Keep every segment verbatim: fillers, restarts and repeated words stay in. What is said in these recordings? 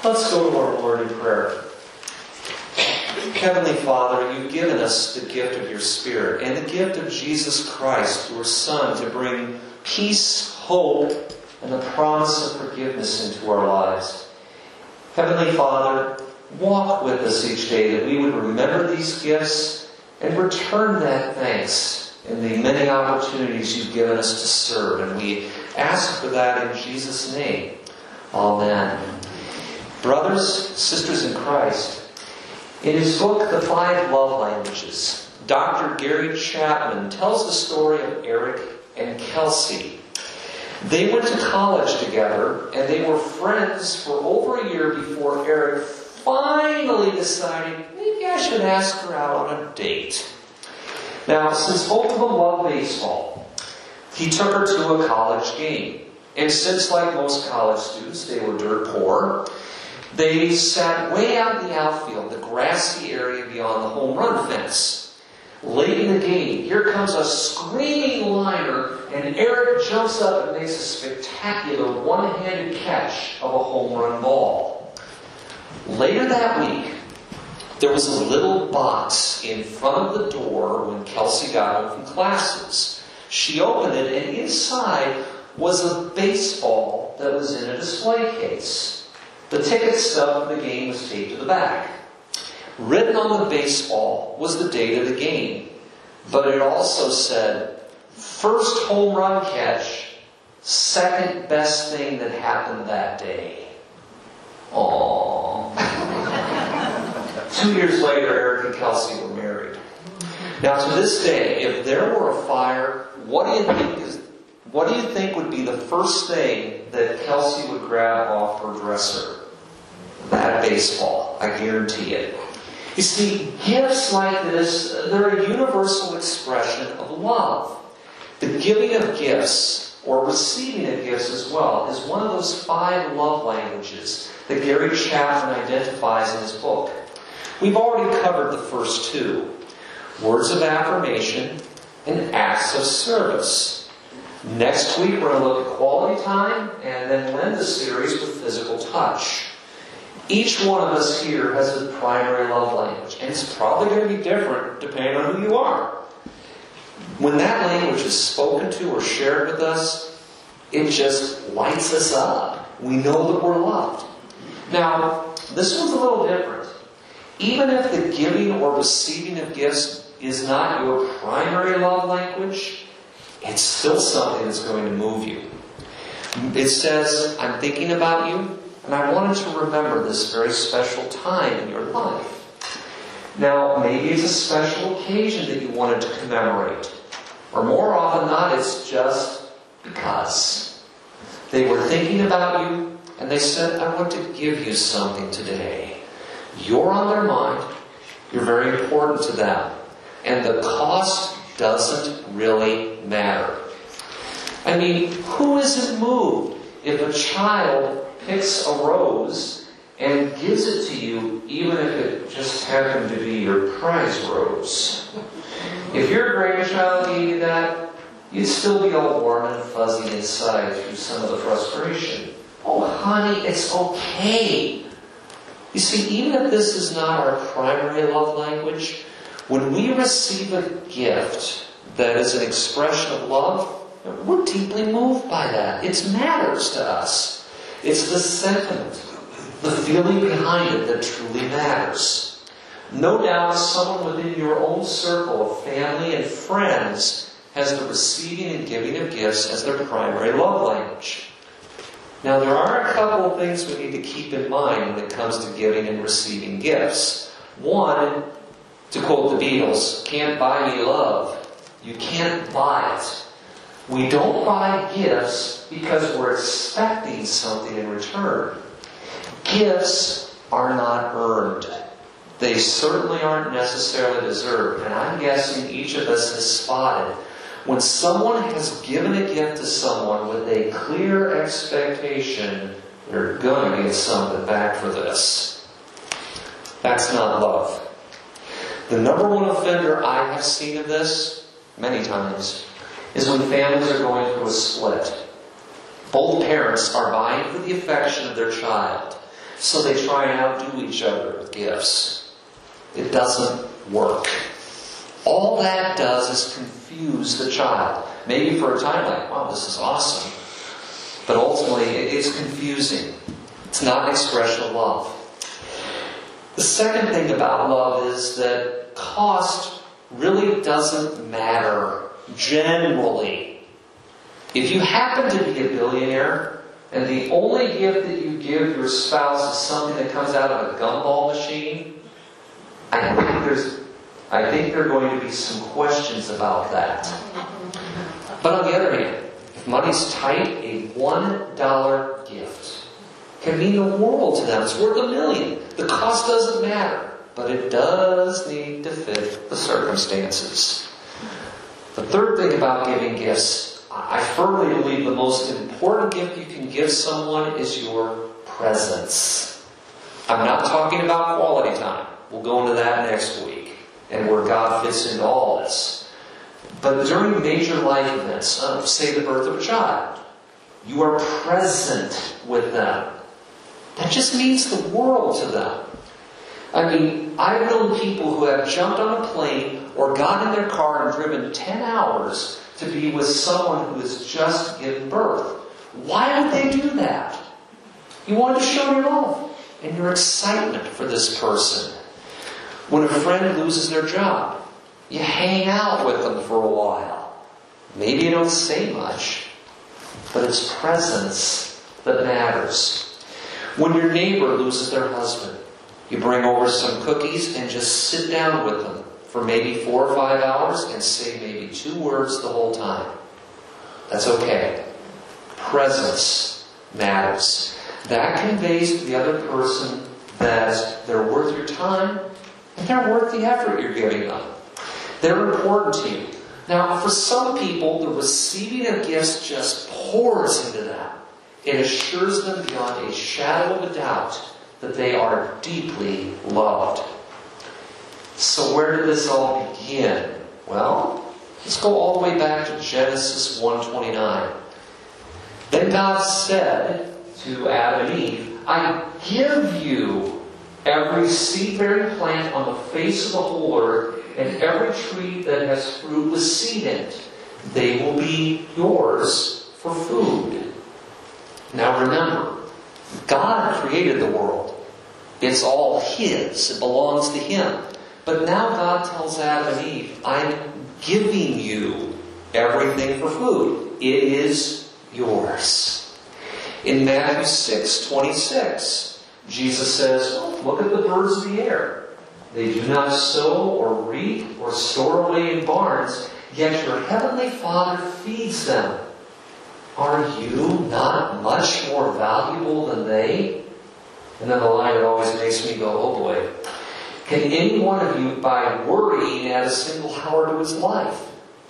Let's go to our Lord in prayer. Heavenly Father, you've given us the gift of your Spirit and the gift of Jesus Christ, your Son, to bring peace, hope, and the promise of forgiveness into our lives. Heavenly Father, walk with us each day that we would remember these gifts and return that thanks in the many opportunities you've given us to serve. And we ask for that in Jesus' name. Amen. Brothers, sisters in Christ, in his book, The Five Love Languages, Doctor Gary Chapman tells the story of Eric and Kelsey. They went to college together, and they were friends for over a year before Eric finally decided, maybe I should ask her out on a date. Now, since both of them love baseball, he took her to a college game. And since, like most college students, they were dirt poor, they sat way out in the outfield, the grassy area beyond the home run fence. Late in the game, here comes a screaming liner, and Eric jumps up and makes a spectacular one-handed catch of a home run ball. Later that week, there was a little box in front of the door when Kelsey got home from classes. She opened it, and inside was a baseball that was in a display case. The ticket stub of the game was taped to the back. Written on the baseball was the date of the game, but it also said, first home run catch, second best thing that happened that day. Aww. Two years later, Eric and Kelsey were married. Now, to this day, if there were a fire, what do you think is, what do you think would be the first thing that Kelsey would grab off her dresser? That baseball, I guarantee it. You see, gifts like this, they're a universal expression of love. The giving of gifts, or receiving of gifts as well, is one of those five love languages that Gary Chapman identifies in his book. We've already covered the first two, words of affirmation and acts of service. Next week we're going to look at quality time and then end the series with physical touch. Each one of us here has a primary love language, and it's probably going to be different depending on who you are. When that language is spoken to or shared with us, it just lights us up. We know that we're loved. Now, this one's a little different. Even if the giving or receiving of gifts is not your primary love language, it's still something that's going to move you. It says, I'm thinking about you, and I wanted to remember this very special time in your life. Now, maybe it's a special occasion that you wanted to commemorate. Or more often than not, it's just because. They were thinking about you, and they said, I want to give you something today. You're on their mind. You're very important to them. And the cost doesn't really matter. I mean, who isn't moved if a child picks a rose and gives it to you, even if it just happened to be your prize rose? If your grandchild gave you that, you'd still be all warm and fuzzy inside through some of the frustration. Oh, honey, it's okay. You see, even if this is not our primary love language, when we receive a gift that is an expression of love, we're deeply moved by that. It matters to us. It's the sentiment, the feeling behind it that truly matters. No doubt someone within your own circle of family and friends has the receiving and giving of gifts as their primary love language. Now, there are a couple of things we need to keep in mind when it comes to giving and receiving gifts. One, to quote the Beatles, can't buy me love. You can't buy it. We don't buy gifts because we're expecting something in return. Gifts are not earned. They certainly aren't necessarily deserved. And I'm guessing each of us has spotted when someone has given a gift to someone with a clear expectation, they're going to get something back for this. That's not love. The number one offender I have seen of this, many times, is when families are going through a split. Both parents are vying for the affection of their child. So they try and outdo each other with gifts. It doesn't work. All that does is confuse the child. Maybe for a time like, wow, this is awesome. But ultimately, it's confusing. It's not an expression of love. The second thing about love is that cost really doesn't matter generally. If you happen to be a billionaire and the only gift that you give your spouse is something that comes out of a gumball machine, I think there's, I think there are going to be some questions about that. But on the other hand, if money's tight, a one dollar gift can mean the world to them. It's worth a million. The cost doesn't matter, but it does need to fit the circumstances. The third thing about giving gifts, I firmly believe the most important gift you can give someone is your presence. I'm not talking about quality time. We'll go into that next week, and where God fits into all this. But during major life events, uh, say the birth of a child, you are present with them. That just means the world to them. I mean, I've known people who have jumped on a plane or got in their car and driven ten hours to be with someone who has just given birth. Why would they do that? You want to show your love and your excitement for this person. When a friend loses their job, you hang out with them for a while. Maybe you don't say much, but it's presence that matters. When your neighbor loses their husband, you bring over some cookies and just sit down with them for maybe four or five hours and say maybe two words the whole time. That's okay. Presence matters. That conveys to the other person that they're worth your time and they're worth the effort you're giving them. They're important to you. Now, for some people, the receiving of gifts just pours into them. It assures them beyond a shadow of a doubt that they are deeply loved. So where did this all begin? Well, let's go all the way back to Genesis one twenty-nine. Then God said to Adam and Eve, I give you every seed-bearing plant on the face of the whole earth, and every tree that has fruit with seed in it. They will be yours for food. Now remember, God created the world. It's all His. It belongs to Him. But now God tells Adam and Eve, I'm giving you everything for food. It is yours. In Matthew six twenty-six, Jesus says, look at the birds of the air. They do not sow or reap or store away in barns, yet your heavenly Father feeds them. Are you not much more valuable than they? And then the line that always makes me go, oh boy. Can any one of you, by worrying, add a single hour to his life?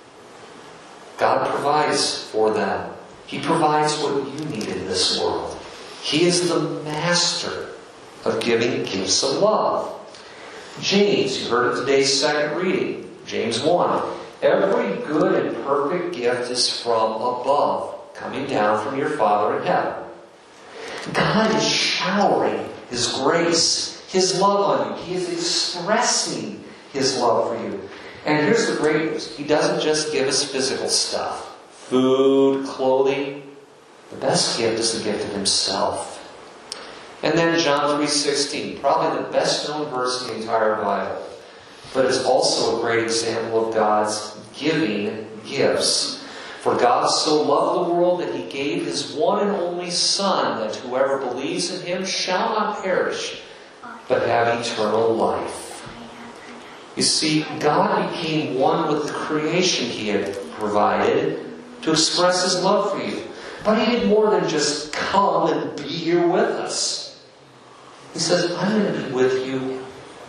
God provides for them. He provides what you need in this world. He is the master of giving gifts of love. James, you heard of today's second reading. James one. Every good and perfect gift is from above, coming down from your Father in heaven. God is showering His grace, His love on you. He is expressing His love for you. And here's the great news. He doesn't just give us physical stuff. Food, clothing. The best gift is the gift of Himself. And then John three sixteen, probably the best known verse in the entire Bible. But it's also a great example of God's giving gifts. For God so loved the world that He gave His one and only Son, that whoever believes in Him shall not perish, but have eternal life. You see, God became one with the creation He had provided to express His love for you. But He did more than just come and be here with us. He says, I'm going to be with you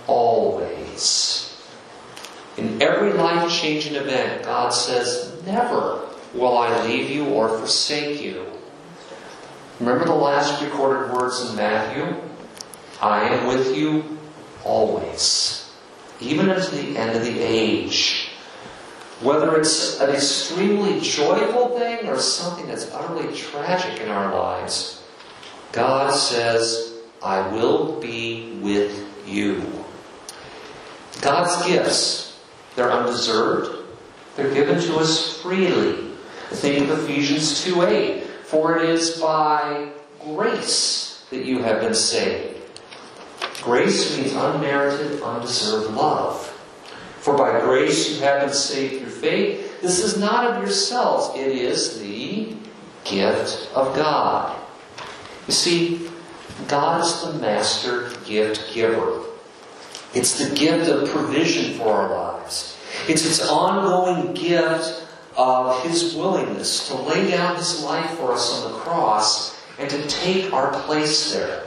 always. In every life-changing event, God says, never will I leave you or forsake you. Remember the last recorded words in Matthew? I am with you always, even unto the end of the age. Whether it's an extremely joyful thing or something that's utterly tragic in our lives, God says, I will be with you. God's gifts, they're undeserved. They're given to us freely. Think of Ephesians two eight. For it is by grace that you have been saved. Grace means unmerited, undeserved love. For by grace you have been saved through faith. This is not of yourselves. It is the gift of God. You see, God is the master gift giver. It's the gift of provision for our lives. It's its ongoing gift of His willingness to lay down His life for us on the cross and to take our place there.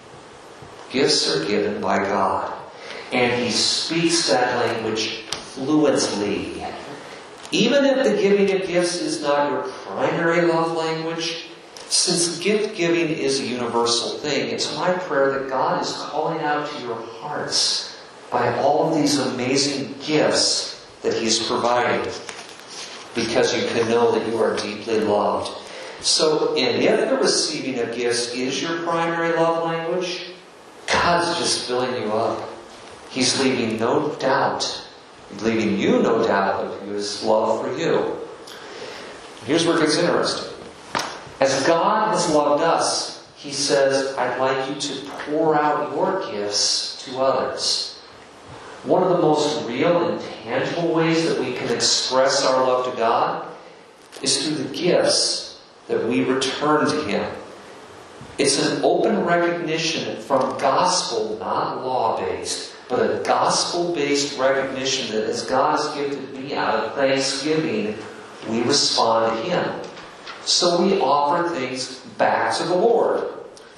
Gifts are given by God. And He speaks that language fluently. Even if the giving of gifts is not your primary love language, since gift-giving is a universal thing, it's my prayer that God is calling out to your hearts by all of these amazing gifts that He's providing, because you can know that you are deeply loved. So, and if the receiving of gifts is your primary love language, God's just filling you up. He's leaving no doubt, leaving you no doubt of His love for you. Here's where it gets interesting. As God has loved us, He says, I'd like you to pour out your gifts to others. One of the most real and tangible ways that we can express our love to God is through the gifts that we return to Him. It's an open recognition from gospel, not law-based, but a gospel-based recognition that as God has gifted me out of thanksgiving, we respond to Him. So we offer things back to the Lord.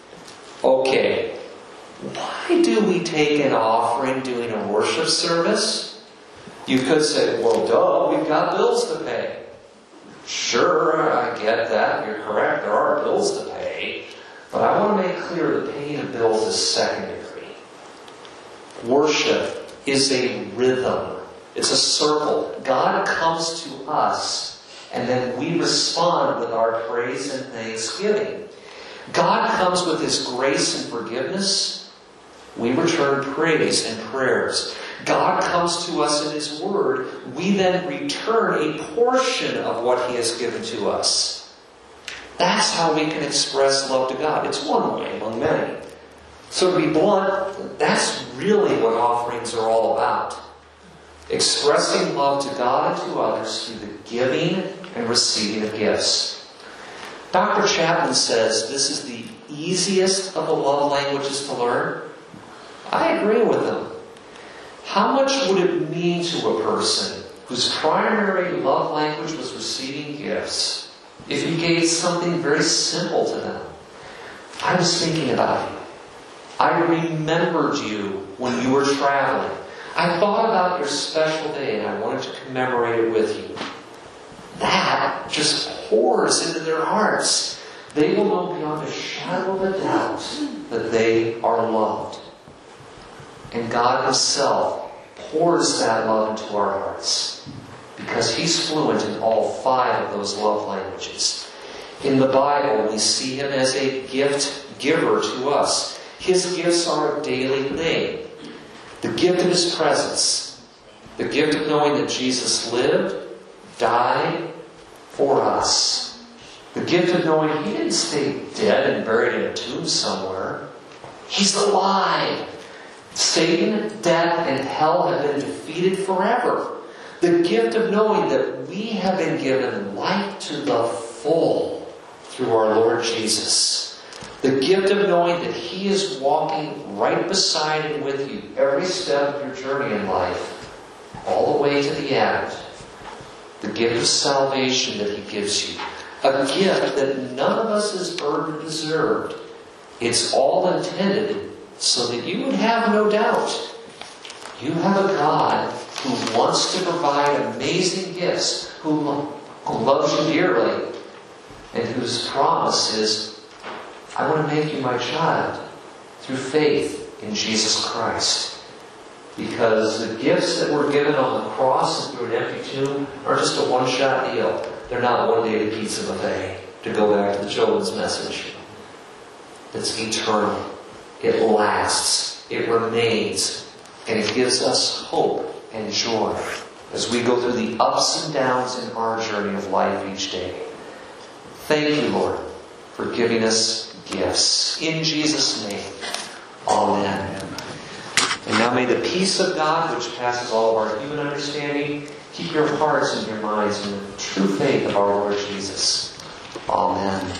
Okay, why do we take an offering during a worship service? You could say, well, duh, we've got bills to pay. Sure, I get that. You're correct. There are bills to pay. But I want to make clear the paying of bills is secondary. Worship is a rhythm. It's a circle. God comes to us, and then we respond with our praise and thanksgiving. God comes with His grace and forgiveness. We return praise and prayers. God comes to us in His Word. We then return a portion of what He has given to us. That's how we can express love to God. It's one way among many. So to be blunt, that's really what offerings are all about. Expressing love to God and to others through the giving and receiving of gifts. Doctor Chapman says this is the easiest of the love languages to learn. I agree with him. How much would it mean to a person whose primary love language was receiving gifts if you gave something very simple to them? I was thinking about you. I remembered you when you were traveling. I thought about your special day and I wanted to commemorate it with you. That just pours into their hearts. They will know beyond a shadow of a doubt that they are loved. And God Himself pours that love into our hearts because He's fluent in all five of those love languages. In the Bible, we see Him as a gift giver to us. His gifts are a daily thing. The gift of His presence. The gift of knowing that Jesus lived, died for us. The gift of knowing He didn't stay dead and buried in a tomb somewhere. He's alive. Satan, death, and hell have been defeated forever. The gift of knowing that we have been given life to the full through our Lord Jesus. The gift of knowing that He is walking right beside and with you every step of your journey in life, all the way to the end. The gift of salvation that He gives you. A gift that none of us has earned or deserved. It's all intended so that you would have no doubt. You have a God who wants to provide amazing gifts, who, who loves you dearly, and whose promise is, I want to make you my child through faith in Jesus Christ. Because the gifts that were given on the cross and through an empty tomb are just a one-shot deal. They're not one day at a pizza buffet, to go back to the children's message. It's eternal. It lasts, it remains, and it gives us hope and joy as we go through the ups and downs in our journey of life each day. Thank you, Lord, for giving us gifts. In Jesus' name, amen. And now may the peace of God, which passes all of our human understanding, keep your hearts and your minds in the true faith of our Lord Jesus. Amen.